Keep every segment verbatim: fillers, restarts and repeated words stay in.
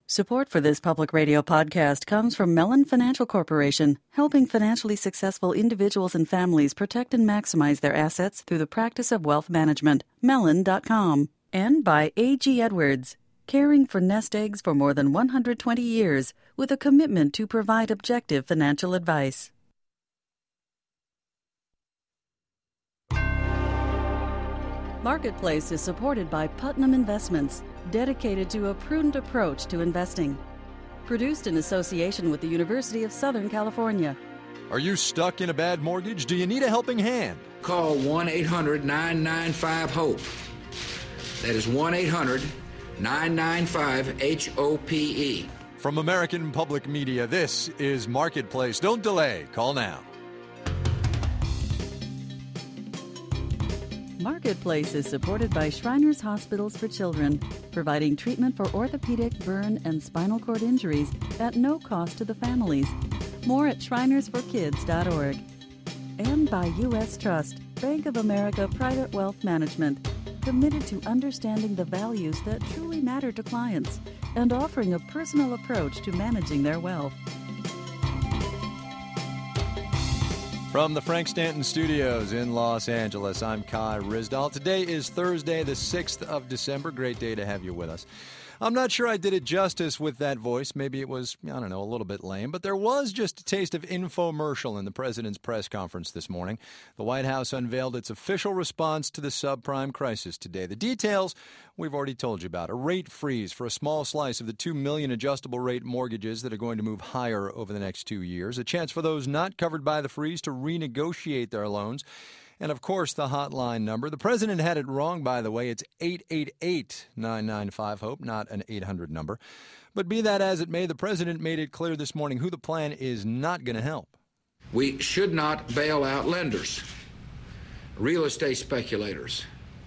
Support for this public radio podcast comes from Mellon Financial Corporation, helping financially successful individuals and families protect and maximize their assets through the practice of wealth management. Mellon dot com. And by A G Edwards, caring for nest eggs for more than one hundred twenty years with a commitment to provide objective financial advice. Marketplace is supported by Putnam Investments, dedicated to a prudent approach to investing. Produced in association with the University of Southern California. Are you stuck in a bad mortgage? Do you need a helping hand? Call one eight hundred nine nine five HOPE. That is one eight hundred nine nine five H O P E. From American Public Media, this is Marketplace. Don't delay. Call now. Marketplace is supported by Shriners Hospitals for Children, providing treatment for orthopedic, burn, and spinal cord injuries at no cost to the families. More at shriners for kids dot org. And by U S Trust, Bank of America Private Wealth Management, committed to understanding the values that truly matter to clients and offering a personal approach to managing their wealth. From the Frank Stanton Studios in Los Angeles, I'm Kai Ryssdal. Today is Thursday, the sixth of December. Great day to have you with us. I'm not sure I did it justice with that voice. Maybe it was, I don't know, a little bit lame. But there was just a taste of infomercial in the president's press conference this morning. The White House unveiled its official response to the subprime crisis today. The details we've already told you about. A rate freeze for a small slice of the two million adjustable rate mortgages that are going to move higher over the next two years. A chance for those not covered by the freeze to renegotiate their loans. And, of course, the hotline number. The president had it wrong, by the way. It's eight eight eight nine nine five HOPE, not an eight hundred number. But be that as it may, the president made it clear this morning who the plan is not going to help. We should not bail out lenders, real estate speculators,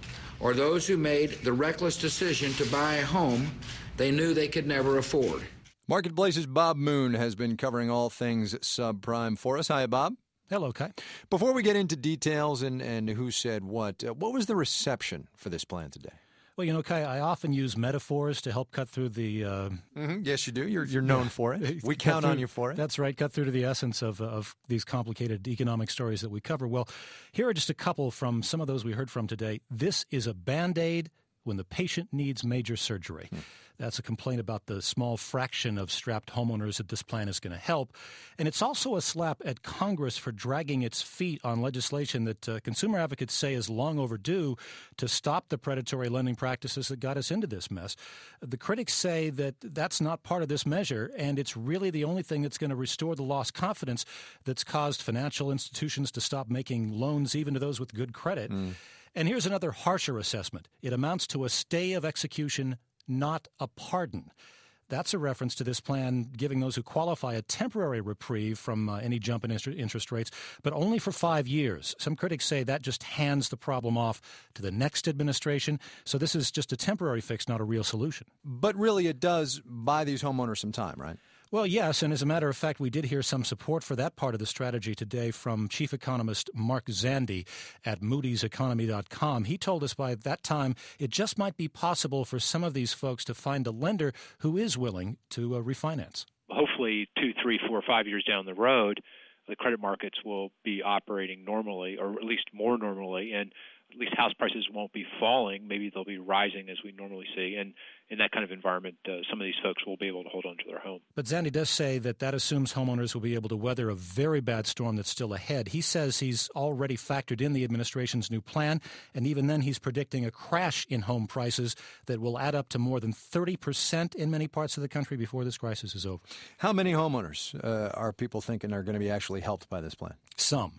or those who made the reckless decision to buy a home they knew they could never afford. Marketplace's Bob Moon has been covering all things subprime for us. Hi, Bob. Hello, Kai. Before we get into details and, and who said what, uh, what was the reception for this plan today? Well, you know, Kai, I often use metaphors to help cut through the... Uh, mm-hmm. Yes, you do. You're, you're known for it. We count through, on you for it. That's right. Cut through to the essence of, of these complicated economic stories that we cover. Well, here are just a couple from some of those we heard from today. This is a Band-Aid when the patient needs major surgery. Hmm. That's a complaint about the small fraction of strapped homeowners that this plan is going to help. And it's also a slap at Congress for dragging its feet on legislation that uh, consumer advocates say is long overdue to stop the predatory lending practices that got us into this mess. The critics say that that's not part of this measure, and it's really the only thing that's going to restore the lost confidence that's caused financial institutions to stop making loans even to those with good credit. Mm. And here's another harsher assessment. It amounts to a stay of execution, not a pardon. That's a reference to this plan giving those who qualify a temporary reprieve from uh, any jump in interest rates, but only for five years. Some critics say that just hands the problem off to the next administration. So this is just a temporary fix, not a real solution. But really it does buy these homeowners some time, right? Well, yes, and as a matter of fact, we did hear some support for that part of the strategy today from chief economist Mark Zandi at Moody's Economy dot com. He told us by that time it just might be possible for some of these folks to find a lender who is willing to uh, refinance. Hopefully two, three, four, five years down the road, the credit markets will be operating normally, or at least more normally, and at least house prices won't be falling. Maybe they'll be rising as we normally see. And in that kind of environment, uh, some of these folks will be able to hold on to their home. But Zandi does say that that assumes homeowners will be able to weather a very bad storm that's still ahead. He says he's already factored in the administration's new plan, and even then he's predicting a crash in home prices that will add up to more than thirty percent in many parts of the country before this crisis is over. How many homeowners uh, are people thinking are going to be actually helped by this plan? Some.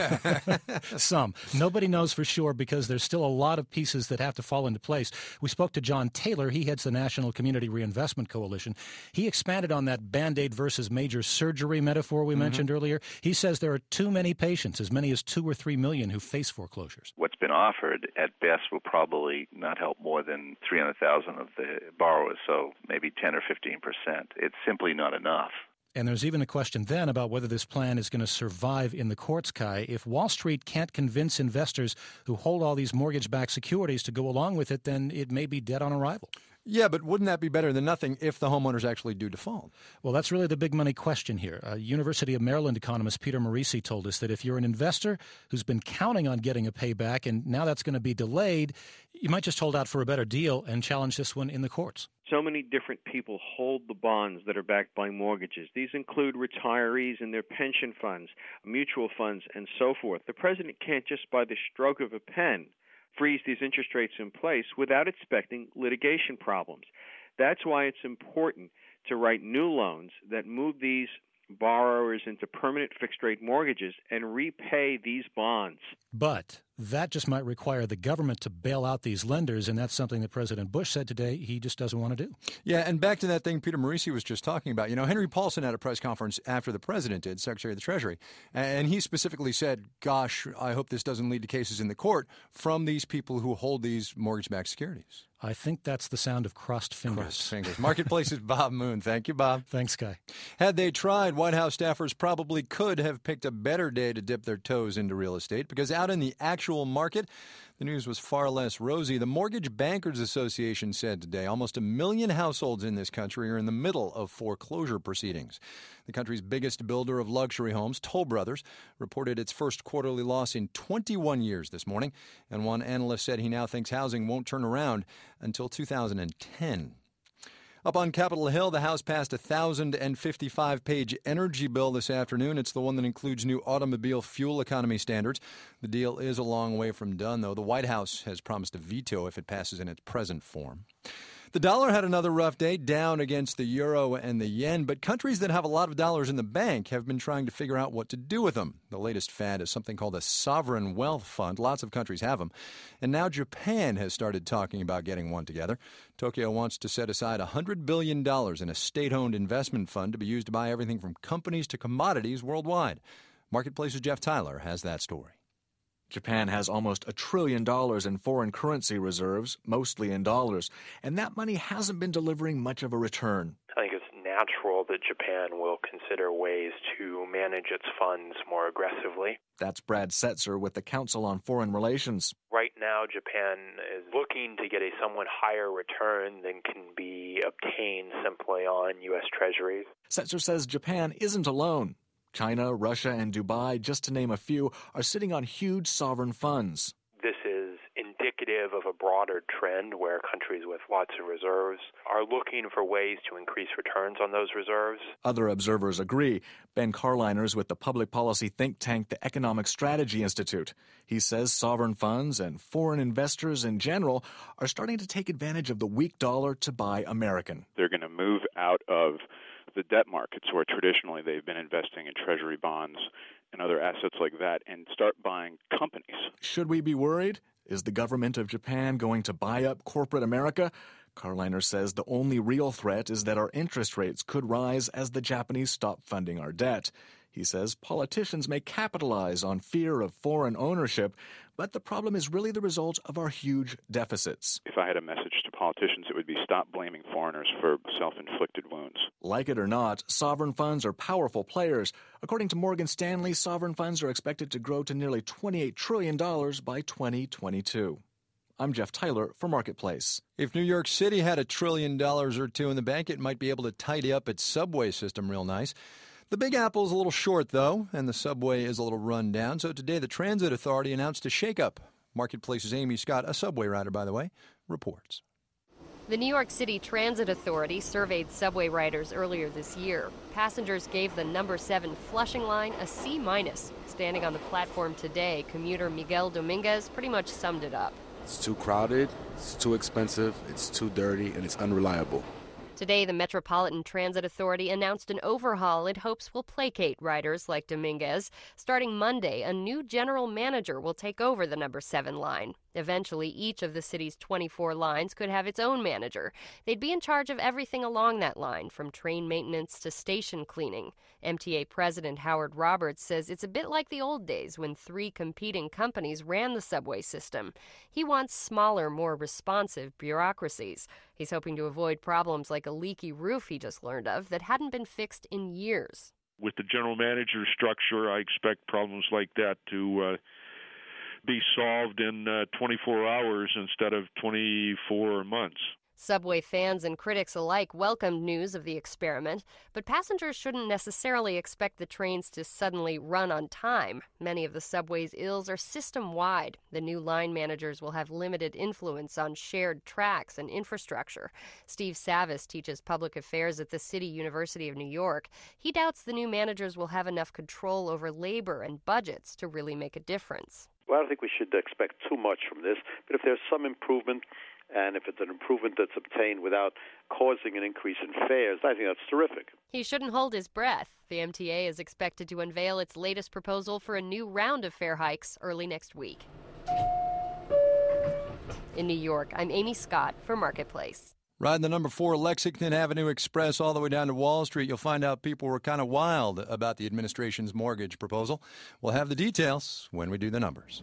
Some. Nobody knows for sure because there's still a lot of pieces that have to fall into place. We spoke to John Taylor. He heads the National Community Reinvestment Coalition. He expanded on that Band-Aid versus major surgery metaphor we mm-hmm. mentioned earlier. He says there are too many patients, as many as two or three million, who face foreclosures. What's been offered at best will probably not help more than three hundred thousand of the borrowers, so maybe ten or fifteen percent. It's simply not enough. And there's even a question then about whether this plan is going to survive in the courts, Kai. If Wall Street can't convince investors who hold all these mortgage-backed securities to go along with it, then it may be dead on arrival. Yeah, but wouldn't that be better than nothing if the homeowners actually do default? Well, that's really the big money question here. Uh, University of Maryland economist Peter Morisi told us that if you're an investor who's been counting on getting a payback and now that's going to be delayed, you might just hold out for a better deal and challenge this one in the courts. So many different people hold the bonds that are backed by mortgages. These include retirees and their pension funds, mutual funds, and so forth. The president can't just by the stroke of a pen freeze these interest rates in place without expecting litigation problems. That's why it's important to write new loans that move these borrowers into permanent fixed-rate mortgages and repay these bonds. But that just might require the government to bail out these lenders, and that's something that President Bush said today he just doesn't want to do. Yeah, and back to that thing Peter Morisi was just talking about. You know, Henry Paulson had a press conference after the president did, Secretary of the Treasury, and he specifically said, gosh, I hope this doesn't lead to cases in the court from these people who hold these mortgage-backed securities. I think that's the sound of crossed fingers. Crossed fingers. Marketplace's Bob Moon. Thank you, Bob. Thanks, Guy. Had they tried, White House staffers probably could have picked a better day to dip their toes into real estate, because out in the actual market, the news was far less rosy. The Mortgage Bankers Association said today almost a million households in this country are in the middle of foreclosure proceedings. The country's biggest builder of luxury homes, Toll Brothers, reported its first quarterly loss in twenty-one years this morning, and one analyst said he now thinks housing won't turn around until two thousand ten. Up on Capitol Hill, the House passed a one thousand fifty-five page energy bill this afternoon. It's the one that includes new automobile fuel economy standards. The deal is a long way from done, though. The White House has promised a veto if it passes in its present form. The dollar had another rough day, down against the euro and the yen, but countries that have a lot of dollars in the bank have been trying to figure out what to do with them. The latest fad is something called a sovereign wealth fund. Lots of countries have them. And now Japan has started talking about getting one together. Tokyo wants to set aside one hundred billion dollars in a state-owned investment fund to be used to buy everything from companies to commodities worldwide. Marketplace's Jeff Tyler has that story. Japan has almost a trillion dollars in foreign currency reserves, mostly in dollars, and that money hasn't been delivering much of a return. I think it's natural that Japan will consider ways to manage its funds more aggressively. That's Brad Setzer with the Council on Foreign Relations. Right now, Japan is looking to get a somewhat higher return than can be obtained simply on U S Treasuries. Setzer says Japan isn't alone. China, Russia, and Dubai, just to name a few, are sitting on huge sovereign funds. This is indicative of a broader trend where countries with lots of reserves are looking for ways to increase returns on those reserves. Other observers agree. Ben Carliners with the public policy think tank the Economic Strategy Institute. He says sovereign funds and foreign investors in general are starting to take advantage of the weak dollar to buy American. They're going to move out of the debt markets, where traditionally they've been investing in treasury bonds and other assets like that, and start buying companies. Should we be worried? Is the government of Japan going to buy up corporate America? Carliner says the only real threat is that our interest rates could rise as the Japanese stop funding our debt. He says politicians may capitalize on fear of foreign ownership, but the problem is really the result of our huge deficits. If I had a message to politicians, it would be stop blaming foreigners for self-inflicted wounds. Like it or not, sovereign funds are powerful players. According to Morgan Stanley, sovereign funds are expected to grow to nearly twenty-eight trillion dollars by twenty twenty-two. I'm Jeff Tyler for Marketplace. If New York City had a trillion dollars or two in the bank, it might be able to tidy up its subway system real nice. The Big Apple's a little short, though, and the subway is a little run down. So today the Transit Authority announced a shakeup. Marketplace's Amy Scott, a subway rider, by the way, reports. The New York City Transit Authority surveyed subway riders earlier this year. Passengers gave the number seven Flushing line a C minus. Standing on the platform today, commuter Miguel Dominguez pretty much summed it up. It's too crowded, it's too expensive, it's too dirty, and it's unreliable. Today, the Metropolitan Transit Authority announced an overhaul it hopes will placate riders like Dominguez. Starting Monday, a new general manager will take over the number seven line. Eventually, each of the city's twenty-four lines could have its own manager. They'd be in charge of everything along that line, from train maintenance to station cleaning. M T A President Howard Roberts says it's a bit like the old days when three competing companies ran the subway system. He wants smaller, more responsive bureaucracies. He's hoping to avoid problems like a leaky roof he just learned of that hadn't been fixed in years. With the general manager structure, I expect problems like that to uh, be solved in uh, twenty-four hours instead of twenty-four months. Subway fans and critics alike welcomed news of the experiment, but passengers shouldn't necessarily expect the trains to suddenly run on time. Many of the subway's ills are system-wide. The new line managers will have limited influence on shared tracks and infrastructure. Steve Savis teaches public affairs at the City University of New York. He doubts the new managers will have enough control over labor and budgets to really make a difference. Well, I don't think we should expect too much from this, but if there's some improvement, and if it's an improvement that's obtained without causing an increase in fares, I think that's terrific. He shouldn't hold his breath. The M T A is expected to unveil its latest proposal for a new round of fare hikes early next week. In New York, I'm Amy Scott for Marketplace. Riding the number four Lexington Avenue Express all the way down to Wall Street, you'll find out people were kind of wild about the administration's mortgage proposal. We'll have the details when we do the numbers.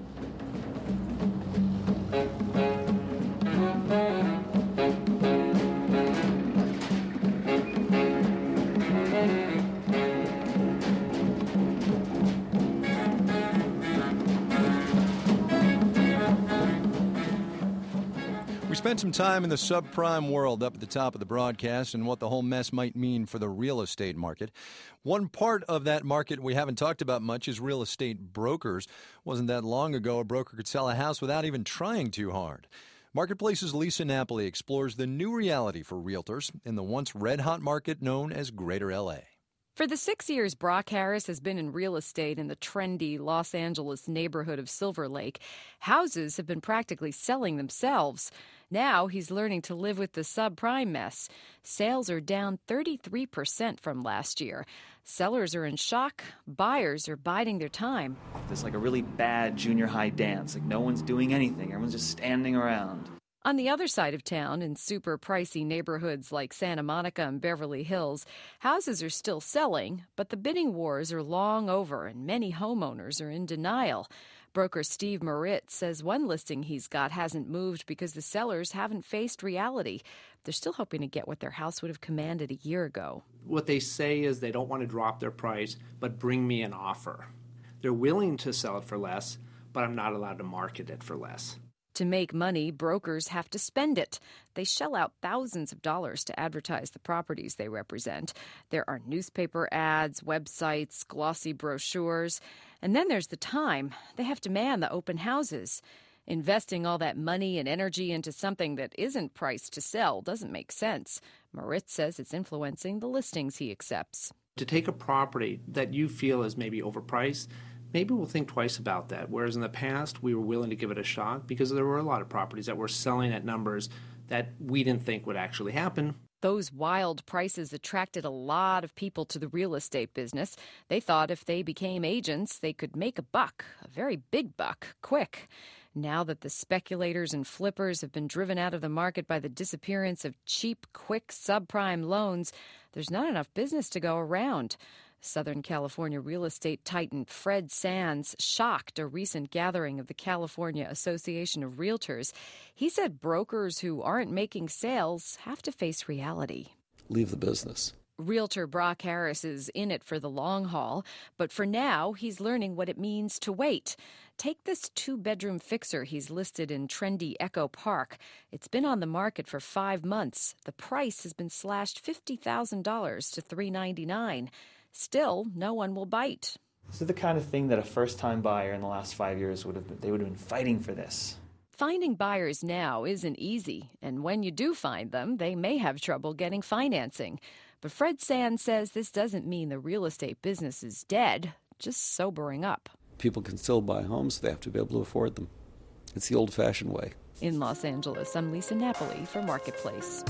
We spent some time in the subprime world up at the top of the broadcast and what the whole mess might mean for the real estate market. One part of that market we haven't talked about much is real estate brokers. Wasn't that long ago a broker could sell a house without even trying too hard. Marketplace's Lisa Napoli explores the new reality for realtors in the once red-hot market known as Greater L A. For the six years Brock Harris has been in real estate in the trendy Los Angeles neighborhood of Silver Lake, houses have been practically selling themselves. Now he's learning to live with the subprime mess. Sales are down thirty-three percent from last year. Sellers are in shock. Buyers are biding their time. There's like a really bad junior high dance. Like no one's doing anything. Everyone's just standing around. On the other side of town, in super pricey neighborhoods like Santa Monica and Beverly Hills, houses are still selling, but the bidding wars are long over and many homeowners are in denial. Broker Steve Moritz says one listing he's got hasn't moved because the sellers haven't faced reality. They're still hoping to get what their house would have commanded a year ago. What they say is they don't want to drop their price, but bring me an offer. They're willing to sell it for less, but I'm not allowed to market it for less. To make money, brokers have to spend it. They shell out thousands of dollars to advertise the properties they represent. There are newspaper ads, websites, glossy brochures. And then there's the time. They have to man the open houses. Investing all that money and energy into something that isn't priced to sell doesn't make sense. Moritz says it's influencing the listings he accepts. To take a property that you feel is maybe overpriced, maybe we'll think twice about that. Whereas in the past, we were willing to give it a shot because there were a lot of properties that were selling at numbers that we didn't think would actually happen. Those wild prices attracted a lot of people to the real estate business. They thought if they became agents, they could make a buck, a very big buck, quick. Now that the speculators and flippers have been driven out of the market by the disappearance of cheap, quick, subprime loans, there's not enough business to go around. Southern California real estate titan Fred Sands shocked a recent gathering of the California Association of Realtors. He said brokers who aren't making sales have to face reality. Leave the business. Realtor Brock Harris is in it for the long haul, but for now, he's learning what it means to wait. Take this two-bedroom fixer he's listed in trendy Echo Park. It's been on the market for five months. The price has been slashed fifty thousand dollars to three hundred ninety-nine dollars. Still, no one will bite. This is the kind of thing that a first-time buyer in the last five years would have been, they would have been fighting for this. Finding buyers now isn't easy, and when you do find them, they may have trouble getting financing. But Fred Sands says this doesn't mean the real estate business is dead, just sobering up. People can still buy homes, they have to be able to afford them. It's the old-fashioned way. In Los Angeles, I'm Lisa Napoli for Marketplace.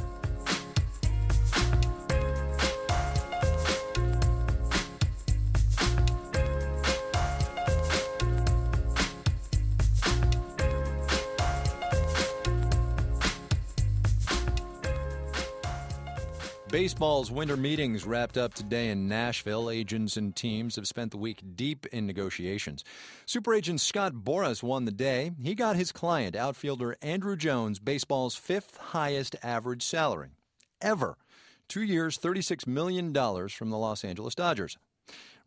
Baseball's winter meetings wrapped up today in Nashville. Agents and teams have spent the week deep in negotiations. Super agent Scott Boras won the day. He got his client, outfielder Andruw Jones, baseball's fifth highest average salary ever. Two years, thirty-six million dollars from the Los Angeles Dodgers.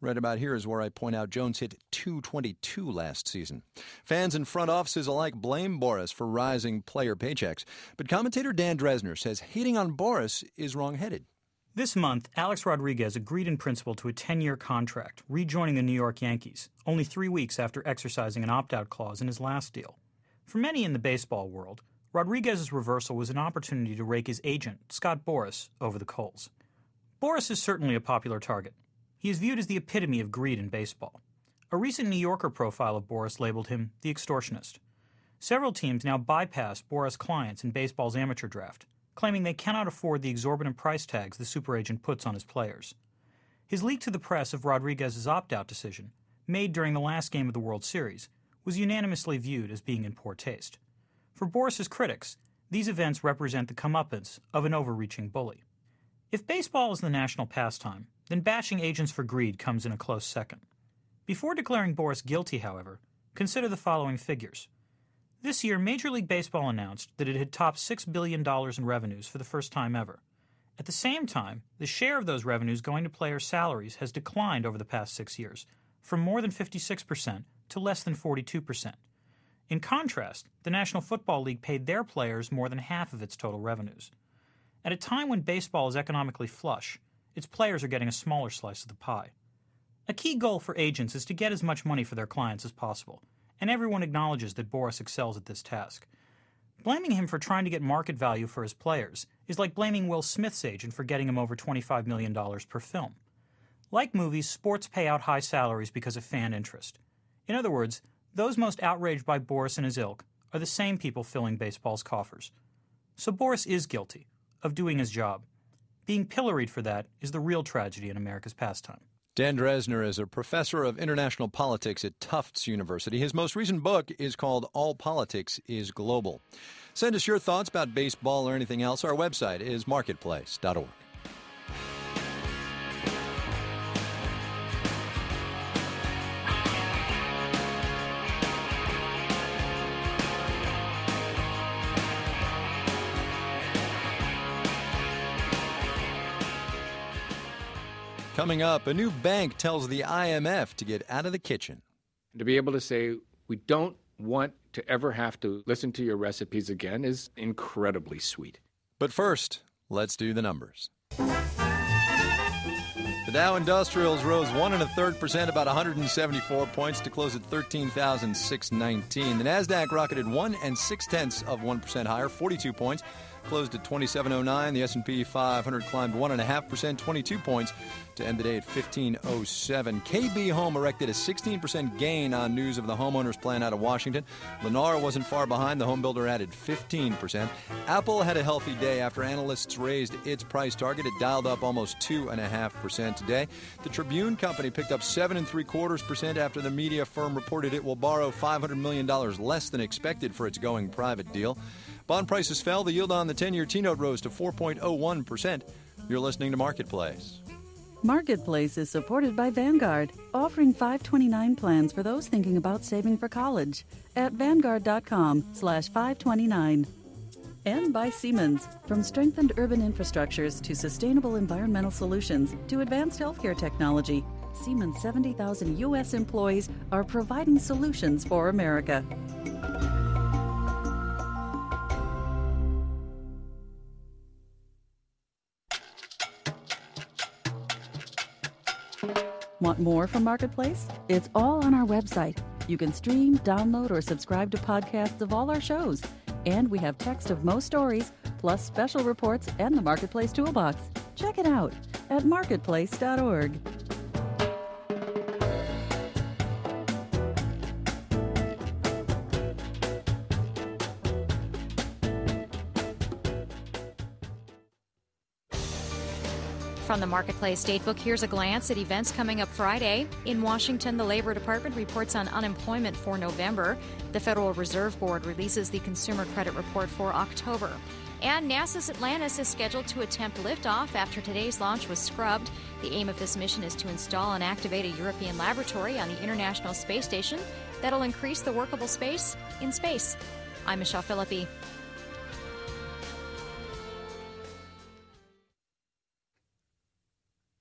Right about here is where I point out Jones hit two twenty-two last season. Fans and front offices alike blame Boras for rising player paychecks. But commentator Dan Dresner says hating on Boras is wrong-headed. This month, Alex Rodriguez agreed in principle to a ten-year contract, rejoining the New York Yankees, only three weeks after exercising an opt-out clause in his last deal. For many in the baseball world, Rodriguez's reversal was an opportunity to rake his agent, Scott Boras, over the coals. Boras is certainly a popular target. He is viewed as the epitome of greed in baseball. A recent New Yorker profile of Boras labeled him the extortionist. Several teams now bypass Boras' clients in baseball's amateur draft, claiming they cannot afford the exorbitant price tags the superagent puts on his players. His leak to the press of Rodriguez's opt-out decision, made during the last game of the World Series, was unanimously viewed as being in poor taste. For Boras' critics, these events represent the comeuppance of an overreaching bully. If baseball is the national pastime, then bashing agents for greed comes in a close second. Before declaring Boras guilty, however, consider the following figures. This year, Major League Baseball announced that it had topped six billion dollars in revenues for the first time ever. At the same time, the share of those revenues going to players' salaries has declined over the past six years, from more than fifty-six percent to less than forty-two percent. In contrast, the National Football League paid their players more than half of its total revenues. At a time when baseball is economically flush, its players are getting a smaller slice of the pie. A key goal for agents is to get as much money for their clients as possible, and everyone acknowledges that Boras excels at this task. Blaming him for trying to get market value for his players is like blaming Will Smith's agent for getting him over twenty-five million dollars per film. Like movies, sports pay out high salaries because of fan interest. In other words, those most outraged by Boras and his ilk are the same people filling baseball's coffers. So Boras is guilty of doing his job. Being pilloried for that is the real tragedy in America's pastime. Dan Dresner is a professor of international politics at Tufts University. His most recent book is called All Politics is Global. Send us your thoughts about baseball or anything else. Our website is marketplace dot org. Coming up, a new bank tells the I M F to get out of the kitchen. To be able to say, we don't want to ever have to listen to your recipes again is incredibly sweet. But first, let's do the numbers. The Dow Industrials rose one and a third percent, about one hundred seventy-four points, to close at thirteen thousand six hundred nineteen. The Nasdaq rocketed one and six tenths of one percent higher, forty-two points, closed at twenty-seven oh nine. The S and P five hundred climbed one and a half percent, twenty-two points, to end the day at fifteen oh seven. K B Home erected a sixteen percent gain on news of the homeowners plan out of Washington. Lennar wasn't far behind. The home builder added fifteen percent. Apple had a healthy day after analysts raised its price target. It dialed up almost two and a half percent today. The Tribune Company picked up seven and three quarters percent after the media firm reported it will borrow five hundred million dollars less than expected for its going private deal. Bond prices fell. The yield on the ten-year T-note rose to four point oh one percent. You're listening to Marketplace. Marketplace is supported by Vanguard, offering five twenty-nine plans for those thinking about saving for college at vanguard.com slash 529. And by Siemens. From strengthened urban infrastructures to sustainable environmental solutions to advanced healthcare technology, Siemens' seventy thousand U S employees are providing solutions for America. Want more from Marketplace? It's all on our website. You can stream, download, or subscribe to podcasts of all our shows. And we have text of most stories, plus special reports and the Marketplace Toolbox. Check it out at marketplace dot org. From the Marketplace Datebook, here's a glance at events coming up Friday. In Washington, the Labor Department reports on unemployment for November. The Federal Reserve Board releases the Consumer Credit Report for October. And NASA's Atlantis is scheduled to attempt liftoff after today's launch was scrubbed. The aim of this mission is to install and activate a European laboratory on the International Space Station that'll increase the workable space in space. I'm Michelle Philippi.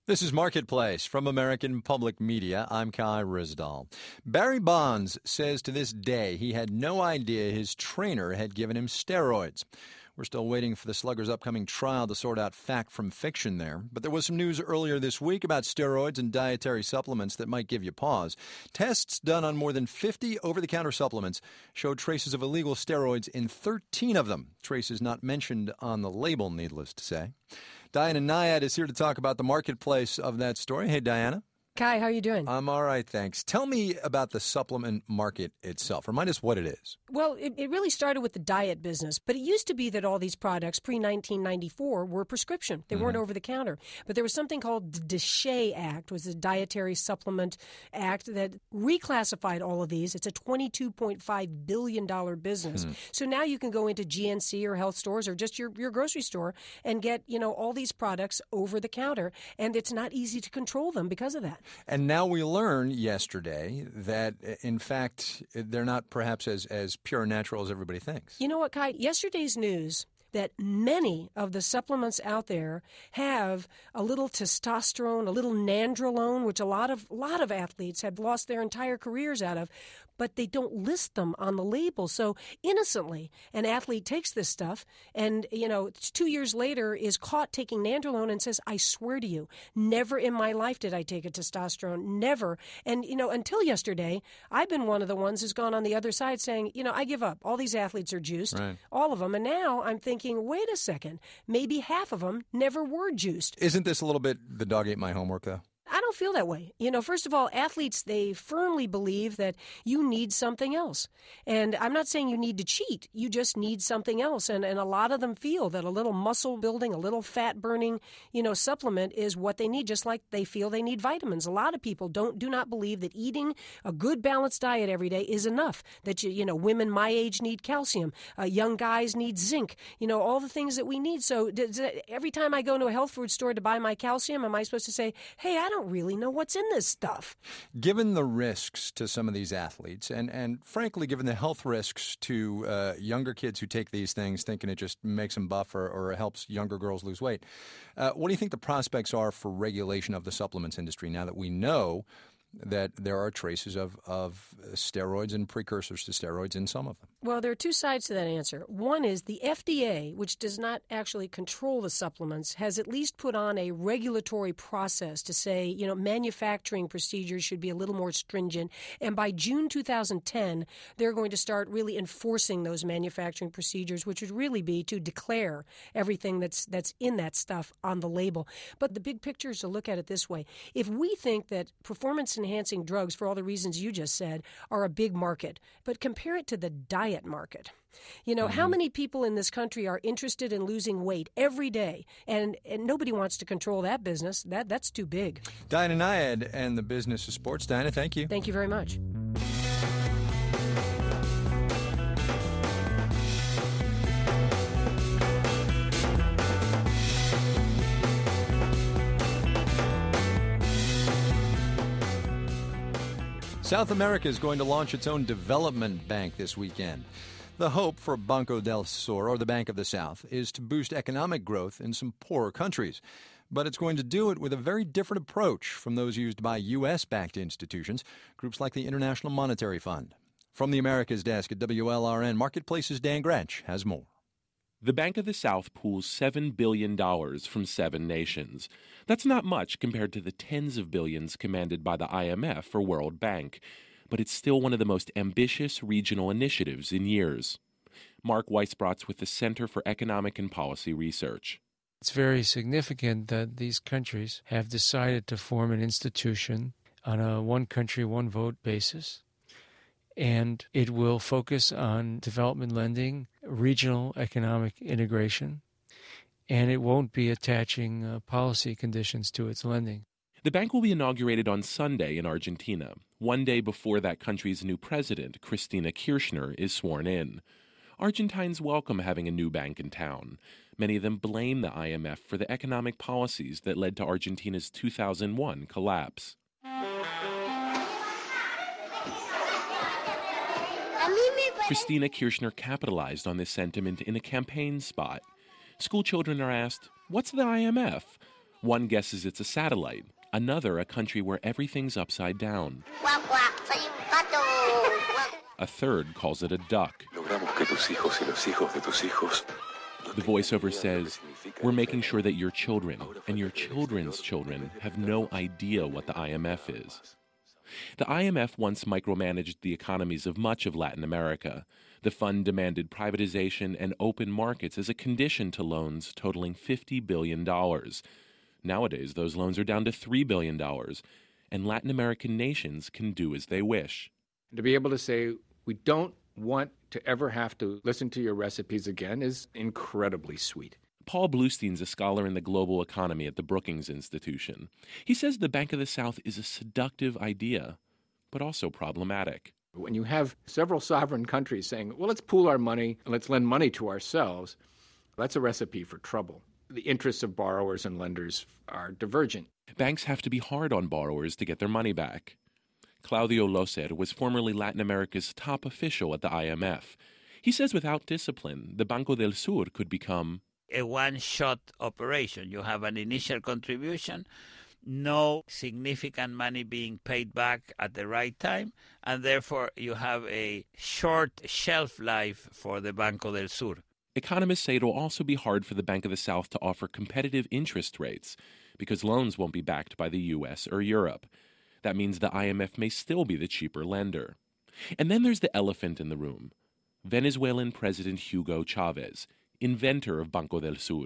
This is Marketplace from American Public Media. I'm Kai Ryssdal. Barry Bonds says to this day he had no idea his trainer had given him steroids. We're still waiting for the Slugger's upcoming trial to sort out fact from fiction there. But there was some news earlier this week about steroids and dietary supplements that might give you pause. Tests done on more than fifty over-the-counter supplements showed traces of illegal steroids in thirteen of them. Traces not mentioned on the label, needless to say. Diana Nyad is here to talk about the marketplace of that story. Hey, Diana. Kai, how are you doing? I'm all right, thanks. Tell me about the supplement market itself. Remind us what it is. Well, it, it really started with the diet business, but it used to be that all these products pre nineteen ninety-four were prescription. They mm-hmm. weren't over the counter. But there was something called the DSHEA Act, was the Dietary Supplement Act, that reclassified all of these. It's a twenty-two point five billion dollars business. Mm-hmm. So now you can go into G N C or health stores or just your, your grocery store and get, you know, all these products over the counter, and it's not easy to control them because of that. And now we learned yesterday that, in fact, they're not perhaps as, as pure and natural as everybody thinks. You know what, Kai? Yesterday's news that many of the supplements out there have a little testosterone, a little nandrolone, which a lot of a lot of athletes have lost their entire careers out of, but they don't list them on the label. So innocently, an athlete takes this stuff and, you know, two years later is caught taking nandrolone and says, I swear to you, never in my life did I take a testosterone, never. And, you know, until yesterday, I've been one of the ones who's gone on the other side saying, you know, I give up. All these athletes are juiced, right. all of them. And now I'm thinking, wait a second, maybe half of them never were juiced. Isn't this a little bit the dog ate my homework, though? I don't feel that way. You know, first of all, athletes, they firmly believe that you need something else. And I'm not saying you need to cheat. You just need something else. And, and a lot of them feel that a little muscle building, a little fat burning, you know, supplement is what they need, just like they feel they need vitamins. A lot of people don't do not believe that eating a good balanced diet every day is enough. That, you, you know, women my age need calcium. Uh, young guys need zinc. You know, all the things that we need. So does, every time I go to a health food store to buy my calcium, am I supposed to say, hey, I don't really know what's in this stuff? Given the risks to some of these athletes, and, and frankly, given the health risks to uh, younger kids who take these things thinking it just makes them buff or, or helps younger girls lose weight, uh, what do you think the prospects are for regulation of the supplements industry now that we know that there are traces of, of steroids and precursors to steroids in some of them? Well, there are two sides to that answer. One is the F D A, which does not actually control the supplements, has at least put on a regulatory process to say, you know, manufacturing procedures should be a little more stringent. And by June two thousand ten, they're going to start really enforcing those manufacturing procedures, which would really be to declare everything that's that's in that stuff on the label. But the big picture is to look at it this way. If we think that performance-enhancing drugs, for all the reasons you just said, are a big market, but compare it to the diet market. You know, mm-hmm. how many people in this country are interested in losing weight every day? And, and nobody wants to control that business. That That's too big. Diana Nyad and the Business of Sports. Diana, thank you. Thank you very much. South America is going to launch its own development bank this weekend. The hope for Banco del Sur, or the Bank of the South, is to boost economic growth in some poorer countries. But it's going to do it with a very different approach from those used by U S-backed institutions, groups like the International Monetary Fund. From the Americas desk at W L R N, Marketplace's Dan Gretsch has more. The Bank of the South pools seven billion dollars from seven nations. That's not much compared to the tens of billions commanded by the I M F or World Bank, but it's still one of the most ambitious regional initiatives in years. Mark Weisbrot's with the Center for Economic and Policy Research. It's very significant that these countries have decided to form an institution on a one-country, one-vote basis. And it will focus on development lending, regional economic integration, and it won't be attaching uh, policy conditions to its lending. The bank will be inaugurated on Sunday in Argentina, one day before that country's new president, Cristina Kirchner, is sworn in. Argentines welcome having a new bank in town. Many of them blame the I M F for the economic policies that led to Argentina's two thousand one collapse. Cristina Kirchner capitalized on this sentiment in a campaign spot. School children are asked, "What's the I M F?" One guesses it's a satellite, another a country where everything's upside down. A third calls it a duck. The voiceover says, we're making sure that your children and your children's children have no idea what the I M F is. The I M F once micromanaged the economies of much of Latin America. The fund demanded privatization and open markets as a condition to loans totaling fifty billion dollars. Nowadays, those loans are down to three billion dollars, and Latin American nations can do as they wish. To be able to say, we don't want to ever have to listen to your recipes again is incredibly sweet. Paul Bluestein's a scholar in the global economy at the Brookings Institution. He says the Bank of the South is a seductive idea, but also problematic. When you have several sovereign countries saying, well, let's pool our money and let's lend money to ourselves, that's a recipe for trouble. The interests of borrowers and lenders are divergent. Banks have to be hard on borrowers to get their money back. Claudio Loser was formerly Latin America's top official at the I M F. He says without discipline, the Banco del Sur could become a one-shot operation. You have an initial contribution, no significant money being paid back at the right time, and therefore you have a short shelf life for the Banco del Sur. Economists say it will also be hard for the Bank of the South to offer competitive interest rates because loans won't be backed by the U S or Europe. That means the I M F may still be the cheaper lender. And then there's the elephant in the room, Venezuelan President Hugo Chavez, inventor of Banco del Sur.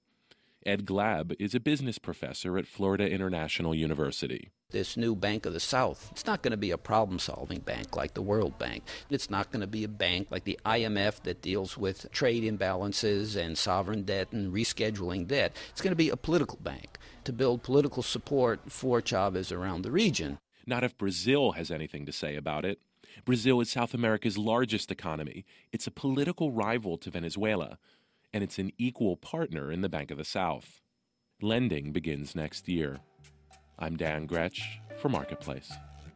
Ed Glab is a business professor at Florida International University. This new Bank of the South, it's not going to be a problem-solving bank like the World Bank. It's not going to be a bank like the I M F that deals with trade imbalances and sovereign debt and rescheduling debt. It's going to be a political bank to build political support for Chavez around the region. Not if Brazil has anything to say about it. Brazil is South America's largest economy. It's a political rival to Venezuela, and it's an equal partner in the Bank of the South. Lending begins next year. I'm Dan Gretsch for Marketplace.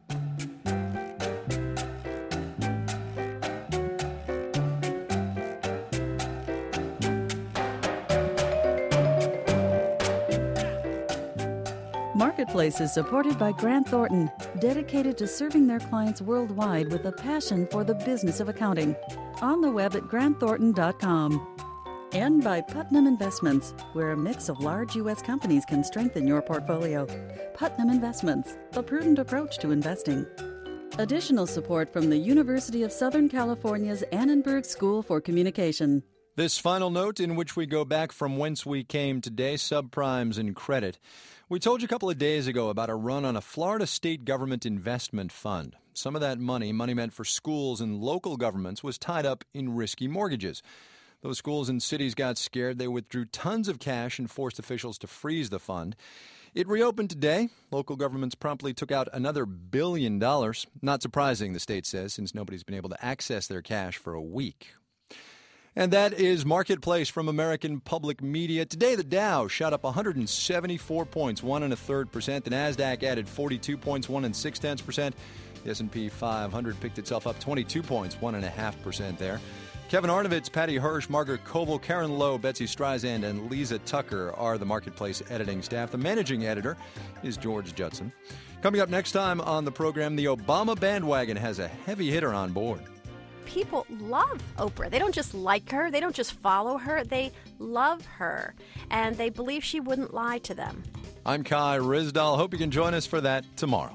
Marketplace is supported by Grant Thornton, dedicated to serving their clients worldwide with a passion for the business of accounting. On the web at grant thornton dot com. And by Putnam Investments, where a mix of large U S companies can strengthen your portfolio. Putnam Investments, a prudent approach to investing. Additional support from the University of Southern California's Annenberg School for Communication. This final note in which we go back from whence we came today, subprimes and credit. We told you a couple of days ago about a run on a Florida state government investment fund. Some of that money, money meant for schools and local governments, was tied up in risky mortgages. Those schools and cities got scared. They withdrew tons of cash and forced officials to freeze the fund. It reopened today. Local governments promptly took out another billion dollars. Not surprising, the state says, since nobody's been able to access their cash for a week. And that is Marketplace from American Public Media. Today, the Dow shot up one hundred seventy-four points, one and a third percent. The NASDAQ added forty-two points, one and six tenths percent. The S and P five hundred picked itself up twenty-two points, one and a half percent there. Kevin Arnovitz, Patty Hirsch, Margaret Koval, Karen Lowe, Betsy Streisand, and Lisa Tucker are the Marketplace editing staff. The managing editor is George Judson. Coming up next time on the program, the Obama bandwagon has a heavy hitter on board. People love Oprah. They don't just like her. They don't just follow her. They love her. And they believe she wouldn't lie to them. I'm Kai Ryssdal. Hope you can join us for that tomorrow.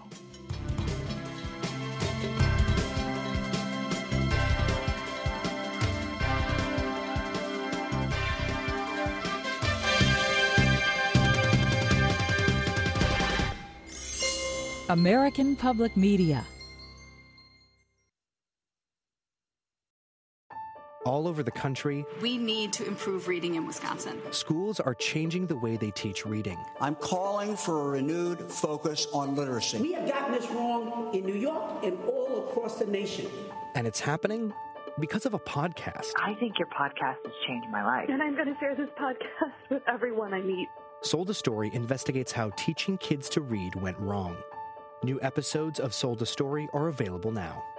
American Public Media. All over the country, we need to improve reading in Wisconsin. Schools are changing the way they teach reading. I'm calling for a renewed focus on literacy. We have gotten this wrong in New York and all across the nation. And it's happening because of a podcast. I think your podcast has changed my life. And I'm going to share this podcast with everyone I meet. Sold a Story investigates how teaching kids to read went wrong. New episodes of Sold a Story are available now.